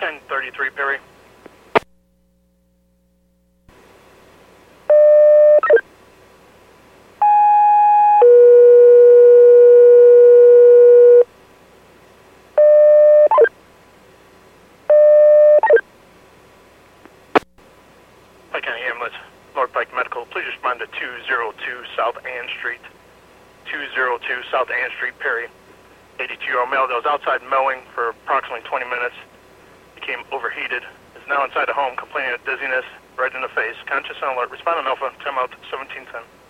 1033 Perry. Pike County Ambulance, North Pike Medical, please respond to 202 South Ann Street. 202 South Ann Street, Perry. 82-year-old male that was outside mowing for approximately 20 minutes. Became overheated. Is now inside a home complaining of dizziness right in the face. Conscious and alert. Respond on Alpha. Time out 1710.